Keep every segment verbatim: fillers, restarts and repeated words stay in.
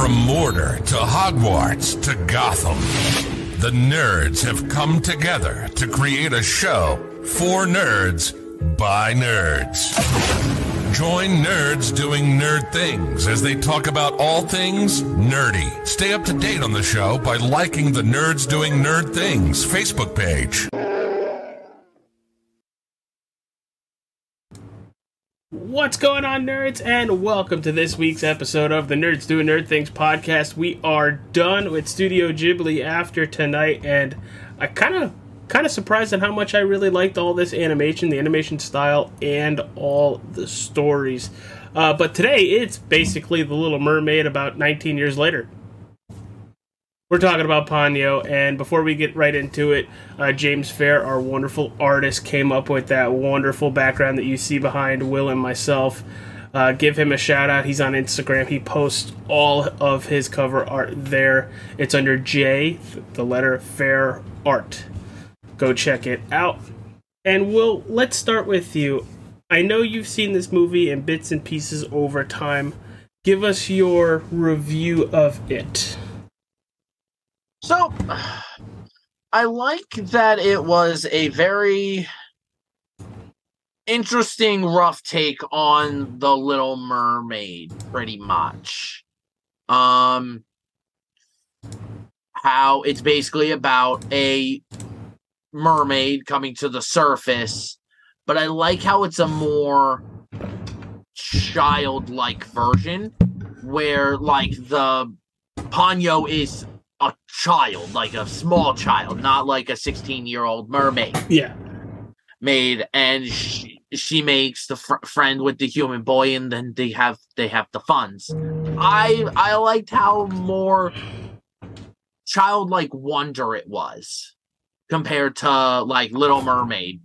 From Mordor to Hogwarts to Gotham, the nerds have come together to create a show for nerds by nerds. Join nerds doing nerd things as they talk about all things nerdy. Stay up to date on the show by liking the Nerds Doing Nerd Things Facebook page. What's going on, nerds, and welcome to this week's episode of the Nerds Doing Nerd Things podcast. We are done with Studio Ghibli after tonight, and I kind of kind of surprised at how much I really liked all this animation, the animation style, and all the stories. Uh, but today, it's basically The Little Mermaid about nineteen years later. We're talking about Ponyo, and before we get right into it, uh, James Fair, our wonderful artist, came up with that wonderful background that you see behind Will and myself. Uh, give him a shout out. He's on Instagram. He posts all of his cover art there. It's under J, the letter Fair Art. Go check it out. And Will, let's start with you. I know you've seen this movie in bits and pieces over time. Give us your review of it. So, I like that it was a very interesting, rough take on The Little Mermaid, pretty much. Um, how it's basically about a mermaid coming to the surface, but I like how it's a more childlike version, where, like, the Ponyo is a child, like a small child, not like a sixteen-year-old mermaid. Yeah. Made, and she, she makes the fr- friend with the human boy, and then they have they have the funds. I I liked how more childlike wonder it was compared to like Little Mermaid.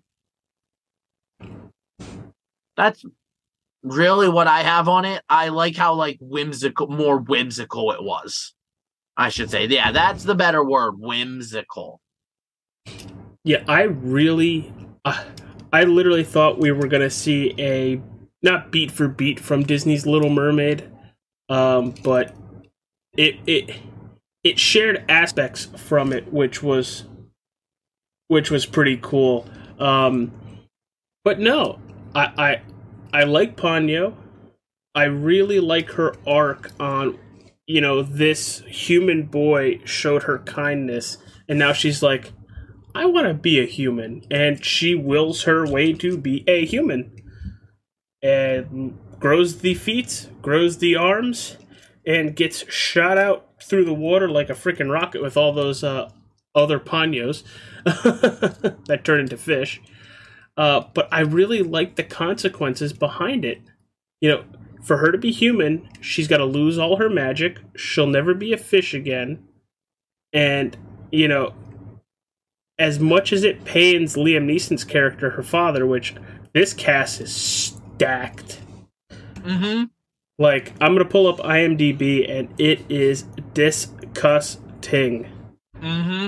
That's really what I have on it. I like how like whimsical, more whimsical it was. I should say, yeah, that's the better word, whimsical. Yeah, I really, uh, I literally thought we were going to see a, not beat for beat from Disney's Little Mermaid, um, but it, it, it shared aspects from it, which was, which was pretty cool. Um, but no, I, I, I like Ponyo. I really like her arc on, you know, this human boy showed her kindness, and now she's like, I want to be a human, and she wills her way to be a human, and grows the feet, grows the arms, and gets shot out through the water like a freaking rocket with all those uh, other Ponyos that turn into fish. Uh, but I really like the consequences behind it. You know, for her to be human, she's got to lose all her magic. She'll never be a fish again. And, you know, as much as it pains Liam Neeson's character, her father, which this cast is stacked. Mm-hmm. Like, I'm going to pull up IMDb, and it is disgusting. Mm-hmm.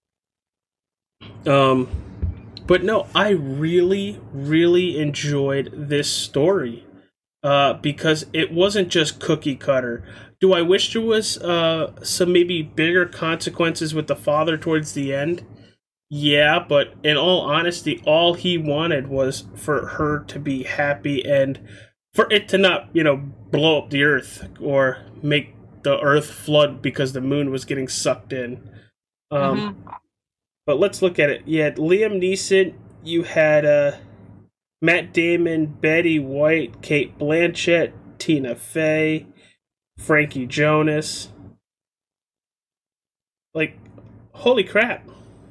Um, but no, I really, really enjoyed this story. Uh, because it wasn't just cookie cutter. Do I wish there was uh, some maybe bigger consequences with the father towards the end? Yeah, but in all honesty, all he wanted was for her to be happy and for it to not, you know, blow up the earth or make the earth flood because the moon was getting sucked in. Um, mm-hmm. But let's look at it. You had Liam Neeson, you had uh, Matt Damon, Betty White, Cate Blanchett, Tina Fey, Frankie Jonas. Like, holy crap.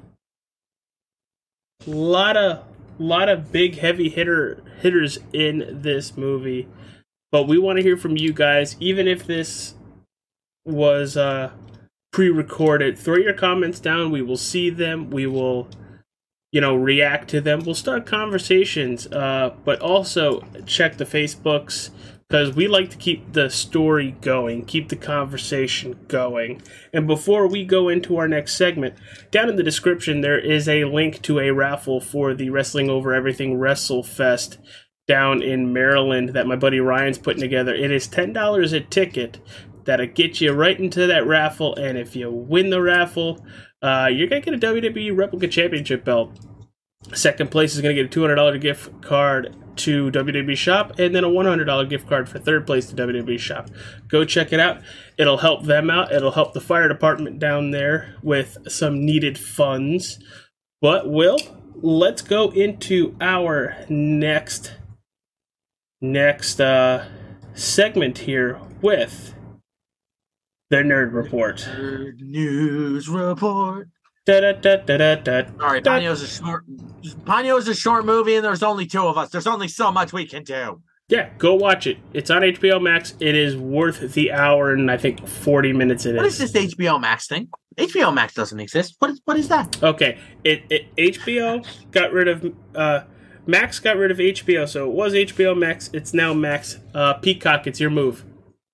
Lot of, lot of big heavy hitter hitters in this movie. But we want to hear from you guys, even if this was uh, pre-recorded. Throw your comments down. We will see them. We will, you know, react to them. We'll start conversations. Uh, but also check the Facebooks, because we like to keep the story going, keep the conversation going. And before we go into our next segment, down in the description there is a link to a raffle for the Wrestling Over Everything WrestleFest down in Maryland that my buddy Ryan's putting together. It is ten dollars a ticket That'll get you right into that raffle, and if you win the raffle, uh, you're going to get a W W E Replica Championship belt. Second place is going to get a two hundred dollars gift card to W W E Shop, and then a one hundred dollars gift card for third place to W W E Shop. Go check it out. It'll help them out. It'll help the fire department down there with some needed funds. But, Will, let's go into our next, next uh, segment here with the Nerd Report. Nerd News Report. Da, da, da, da, da, da, Sorry, da. Ponyo's a short. Ponyo's a short movie, and there's only two of us. There's only so much we can do. Yeah, go watch it. It's on H B O Max. It is worth the hour and I think forty minutes it What is. is this H B O Max thing? H B O Max doesn't exist. What is what is that? Okay, it, it H B O got rid of uh, Max got rid of H B O, so it was H B O Max. It's now Max. Uh, Peacock, it's your move.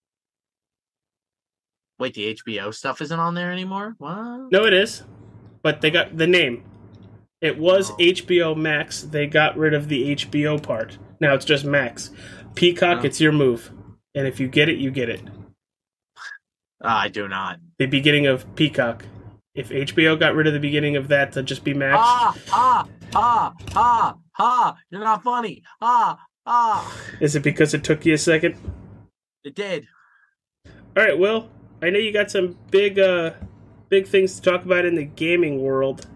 Wait, the H B O stuff isn't on there anymore? What? No, it is, but they got the name. It was Oh. H B O Max. They got rid of the H B O part. Now it's just Max. Peacock, Oh. it's your move, and if you get it, you get it. Ah, I do not. The beginning of Peacock. If H B O got rid of the beginning of that to just be Max. Ah, ah, ah, ah, ah. You're not funny. Ah, ah. Is it because it took you a second? It did. All right, Will. I know you got some big, uh, big things to talk about in the gaming world.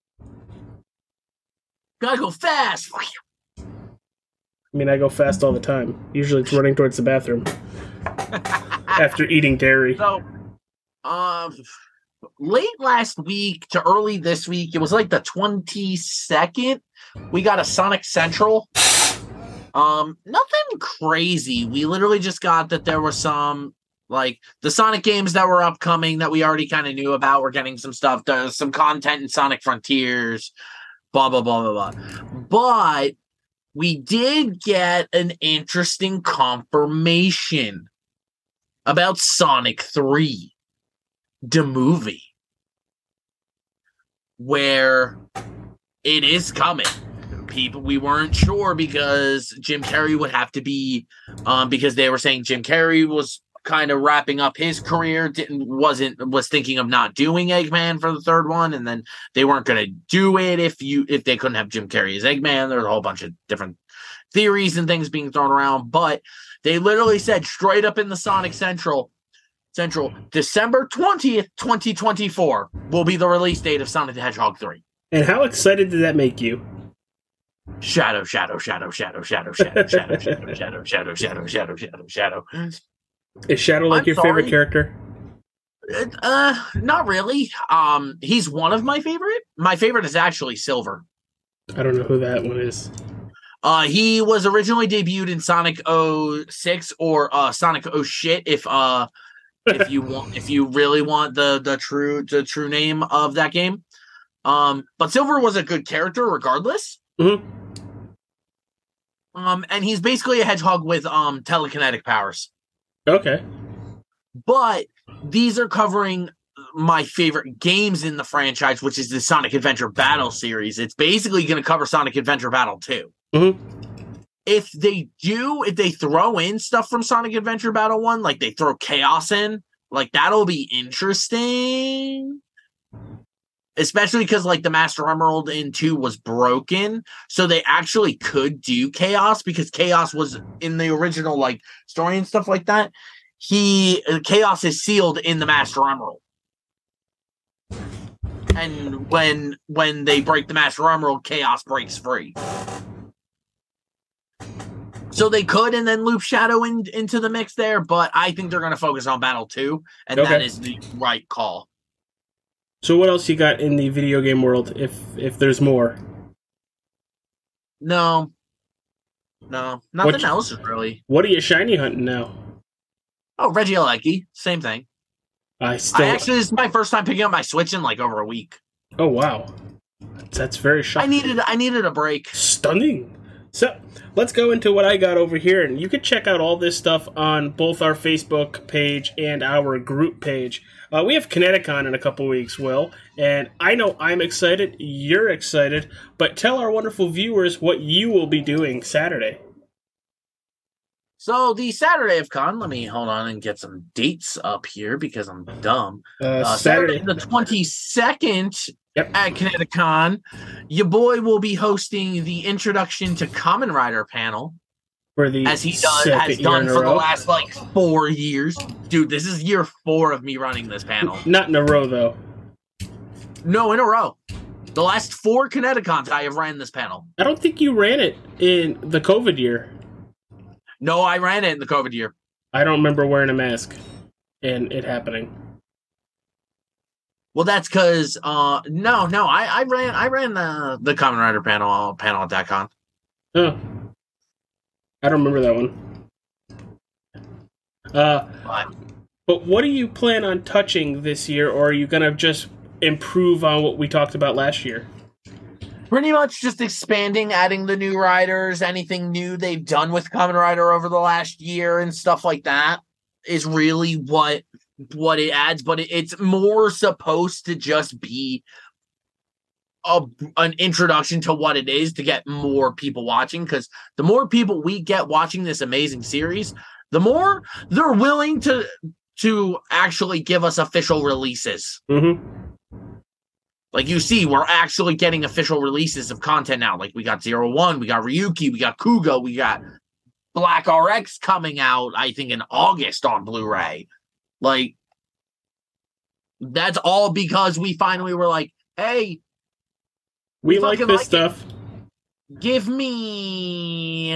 Gotta go fast. I mean, I go fast all the time. Usually, it's running towards the bathroom after eating dairy. So, um, late last week to early this week, it was like the twenty-second. We got a Sonic Central. Um, nothing crazy. We literally just got that there were some. Like, the Sonic games that were upcoming that we already kind of knew about. We're getting some stuff, there's some content in Sonic Frontiers, blah, blah, blah, blah, blah. But we did get an interesting confirmation about Sonic three, the movie, where it is coming. People, we weren't sure because Jim Carrey would have to be, um, because they were saying Jim Carrey was kind of wrapping up his career, didn't wasn't was thinking of not doing Eggman for the third one, and then they weren't going to do it if you if they couldn't have Jim Carrey as Eggman. There's a whole bunch of different theories and things being thrown around, but they literally said straight up in the Sonic Central Central December twentieth, twenty twenty-four will be the release date of Sonic the Hedgehog three. And how excited did that make you? Shadow, shadow, shadow, shadow, shadow, shadow, shadow, shadow, shadow, shadow, shadow, shadow, shadow, shadow. Is Shadow like I'm your sorry. favorite character? Uh, not really. Um, he's one of my favorite. My favorite is actually Silver. I don't know who that one is. Uh, he was originally debuted in Sonic oh six or uh Sonic oh shit. If uh, if you want, if you really want the the true the true name of that game. Um, but Silver was a good character regardless. Mm-hmm. Um, and he's basically a hedgehog with um telekinetic powers. Okay. But these are covering my favorite games in the franchise, which is the Sonic Adventure Battle series. It's basically going to cover Sonic Adventure Battle two. Mm-hmm. If they do, if they throw in stuff from Sonic Adventure Battle one, like they throw Chaos in, like that'll be interesting. Especially because like the Master Emerald in two was broken. So they actually could do Chaos because Chaos was in the original like story and stuff like that. He Chaos is sealed in the Master Emerald. And when when they break the Master Emerald, Chaos breaks free. So they could and then loop Shadow in, into the mix there, but I think they're going to focus on Battle two, and Okay. that is the right call. So what else you got in the video game world, if if there's more? No. No. Nothing What- else is really. What are you shiny hunting now? Oh, Regieleki. Same thing. I still... I actually, this is my first time picking up my Switch in like over a week. Oh, wow. That's very I shocking. needed I needed a break. Stunning. So, let's go into what I got over here, and you can check out all this stuff on both our Facebook page and our group page. Uh, we have Kineticon in a couple weeks, Will, and I know I'm excited, you're excited, but tell our wonderful viewers what you will be doing Saturday. So the Saturday of Con, let me hold on and get some dates up here because I'm dumb. Uh, Uh, Saturday. Saturday the twenty-second Yep. at Kineticon, your boy will be hosting the Introduction to Kamen Rider panel, For the as he does, second has year done in a for the row. last like four years. Dude, this is year four of me running this panel. Not in a row, though. No, in a row. The last four Kineticons I have ran this panel. I don't think you ran it in the COVID year. No, I ran it in the COVID year. I don't remember wearing a mask and it happening. Well, that's because uh, no, no, I, I ran I ran the the Kamen Rider panel panel at that con. Oh, I don't remember that one. Uh, But but what do you plan on touching this year, or are you gonna just improve on what we talked about last year? pretty much just expanding, adding the new riders, anything new they've done with Kamen Rider over the last year and stuff like that is really what what it adds. But it, it's more supposed to just be a, an introduction to what it is to get more people watching. Because the more people we get watching this amazing series, the more they're willing to to actually give us official releases. Mm-hmm. Like you see, we're actually getting official releases of content now. Like we got Zero One, we got Ryuki, we got Kugo, we got Black R X coming out, I think, in August on Blu-ray. Like, that's all because we finally were like, hey, We like fucking this like it. stuff. give me...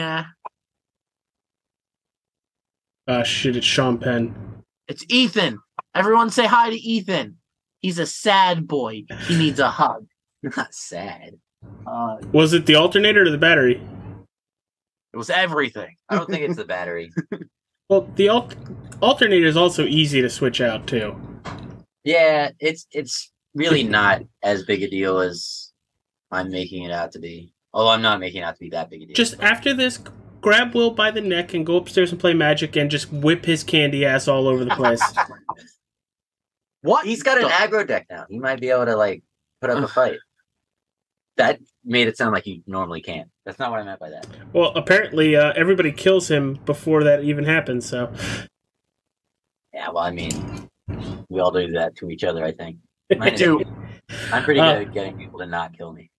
Ah, shit, it's Sean Penn. It's Ethan. Everyone say hi to Ethan. He's a sad boy. He needs a hug. Not sad. Uh, Was it the alternator or the battery? It was everything. I don't think it's the battery. Well, the al- alternator is also easy to switch out, too. Yeah, it's it's really not as big a deal as I'm making it out to be. Although I'm not making it out to be that big a deal. Just but- after this, grab Will by the neck and go upstairs and play Magic and just whip his candy ass all over the place. What? He's got an the- aggro deck now. He might be able to like put up a fight. That made it sound like he normally can't. That's not what I meant by that. Well, apparently uh, everybody kills him before that even happens, so... Yeah, well, I mean, we all do that to each other, I think. Mine is- Dude. I'm pretty Uh, good at getting people to not kill me.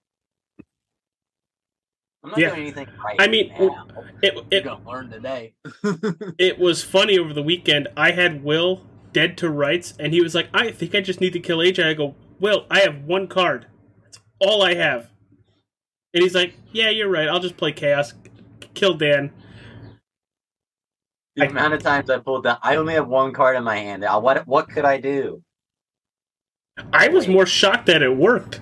I'm not Yeah. doing anything right. I mean, now. It, You're it, gonna learn today. it was funny over the weekend. I had Will dead to rights, and he was like, I think I just need to kill A J. I go, Will, I have one card. That's all I have. And he's like, yeah, you're right. I'll just play Chaos. Kill Dan. The I- amount of times I pulled that, I only have one card in my hand. Uh, What what could I do? I was more shocked that it worked.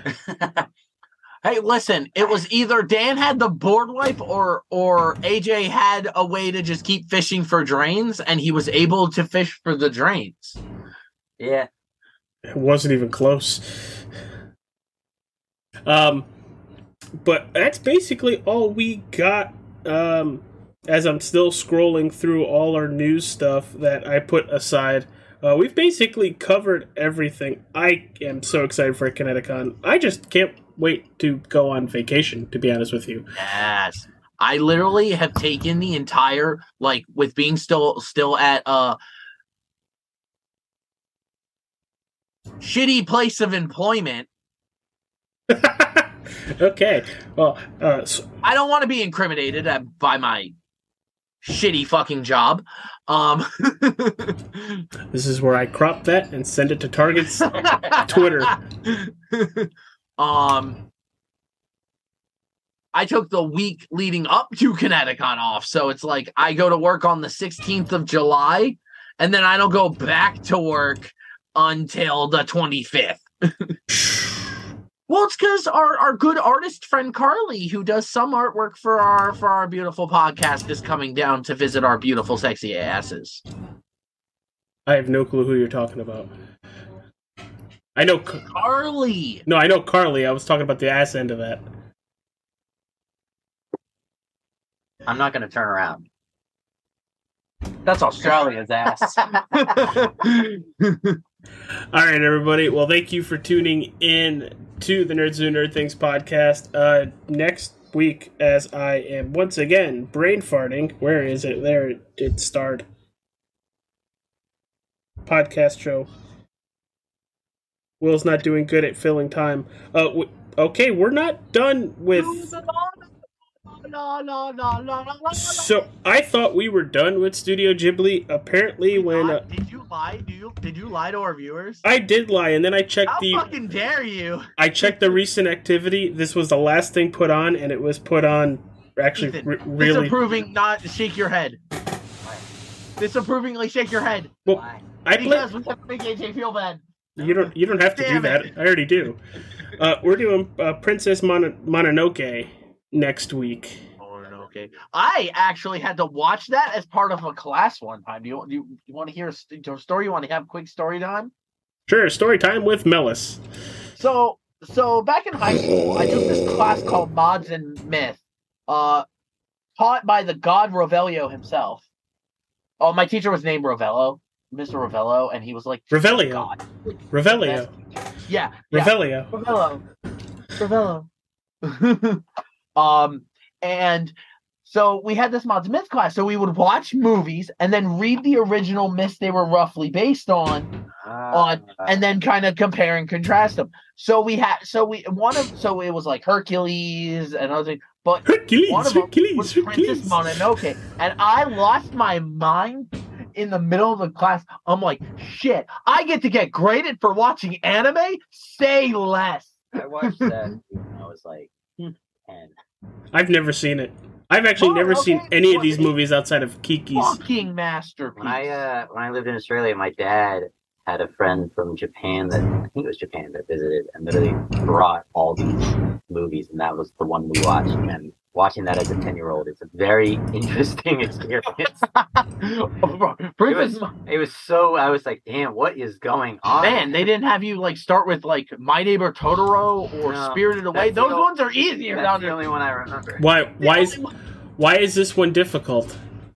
Hey, listen, it was either Dan had the board wipe or or A J had a way to just keep fishing for drains, and he was able to fish for the drains. Yeah. It wasn't even close. Um, but that's basically all we got. Um, as I'm still scrolling through all our news stuff that I put aside, uh, we've basically covered everything. I am so excited for Kineticon. I just can't wait to go on vacation, to be honest with you. Yes. I literally have taken the entire, like, with being still still at a shitty place of employment. Okay. Well, uh, so, I don't want to be incriminated at, by my shitty fucking job. Um, this is where I crop that and send it to Target's Twitter. um, I took the week leading up to Kineticon off, so it's like I go to work on the sixteenth of July, and then I don't go back to work until the twenty-fifth. Well, it's because our, our good artist friend Carly, who does some artwork for our for our beautiful podcast, is coming down to visit our beautiful, sexy asses. I have no clue who you're talking about. I know... Car- Carly! No, I know Carly. I was talking about the ass end of that. I'm not going to turn around. That's Australia's ass. All right, everybody. Well, thank you for tuning in to the Nerds Do Nerd Things podcast. Uh, next week as I am once again brain farting. Where is it? There it, it starred. Podcast show. Will's not doing good at filling time. Uh, w- okay, we're not done with... No, no, no, no, no, no. So, I thought we were done with Studio Ghibli. Apparently, Did when... not- Uh, did you lie? Do you did you lie to our viewers? I did lie, and then I checked How the... fucking dare you? I checked the recent activity. This was the last thing put on, and it was put on... Actually, Ethan, re- really... disapproving, not shake your head. Disapprovingly shake your head. Well, Why? I play... Because we have to make A J feel bad. You don't. You don't have to do Damn that. it. I already do. Uh, we're doing uh, Princess Mon- Mononoke next week. Oh, no, okay. I actually had to watch that as part of a class one time. Do you do you, you want to hear a st- a story? You want to have quick story time? Sure. Story time with Melis. So, so back in high school, I took this class called Mods and Myth, uh, taught by the god Rovelio himself. Oh, my teacher was named Rovello, Mister Rovello, and he was like Revelio. God. Revelio. Yeah, yeah. Revelio. Rovello. Rovello. um, and so we had this Mods and Myths class, so we would watch movies and then read the original myths they were roughly based on, on, and then kind of compare and contrast them. So we had, so we one of, so it was like Hercules and other things, but Hercules. one of them Hercules. was Hercules. Princess Mononoke, and I lost my mind in the middle of the class. I'm like, shit, I get to get graded for watching anime? Say less. I watched that when I was like ten. I've never seen it. I've actually Oh, never okay. seen any of Well, these it- movies outside of Kiki's. Fucking masterpiece. When I uh when I lived in Australia, my dad had a friend from Japan that I think it was Japan that visited and literally brought all these movies, and that was the one we watched. And watching that as a ten year old, it's a very interesting experience. it, Princess was, it was so I was like, damn, what is going on? Man, they didn't have you like start with like My Neighbor Totoro or No, Spirited Away. that's the Those only- ones are easier That's down the there. only one I remember. Why? Why is? The only one- Why is this one difficult?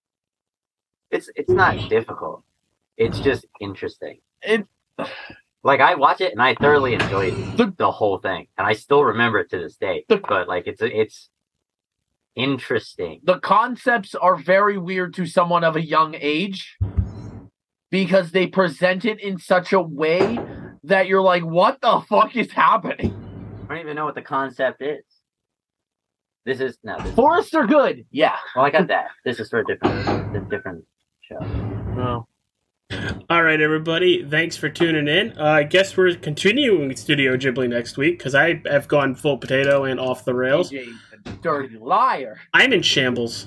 It's it's not difficult. It's just interesting. It, Like I watch it and I thoroughly enjoyed The- the whole thing, and I still remember it to this day. The- But like it's it's interesting. the concepts are very weird to someone of a young age because they present it in such a way that you're like, what the fuck is happening? I don't even know what the concept is. This is no. This, Forests are good. Yeah. well, I got that. This is for a different, a different show. No. All right, everybody. Thanks for tuning in. Uh, I guess we're continuing Studio Ghibli next week because I have gone full potato and off the rails. A J's a dirty liar. I'm in shambles.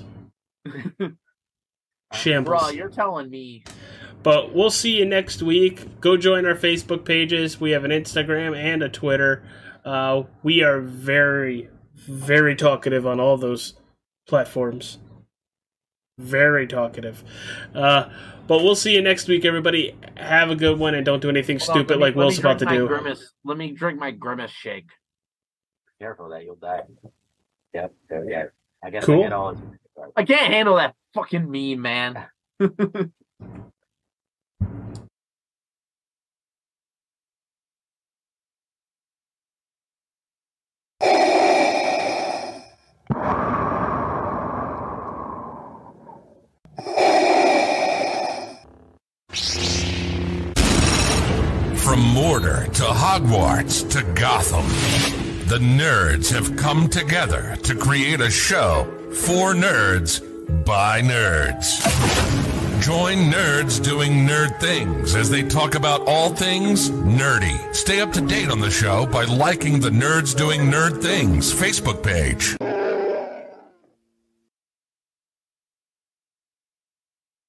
Shambles. Bro, you're telling me. But we'll see you next week. Go join our Facebook pages. We have an Instagram and a Twitter. Uh, we are very, very talkative on all those platforms. Very talkative. Uh, but we'll see you next week, everybody. Have a good one, and don't do anything Hold on, stupid let me- like let me Will's about to drink my do. Grimace. Let me drink my Grimace shake. Careful that you'll die. Yep. So, yeah. I guess Cool. I get all. His... I can't handle that fucking meme, man. From Mordor to Hogwarts to Gotham, the nerds have come together to create a show for nerds by nerds. Join nerds doing nerd things as they talk about all things nerdy. Stay up to date on the show by liking the Nerds Doing Nerd Things Facebook page.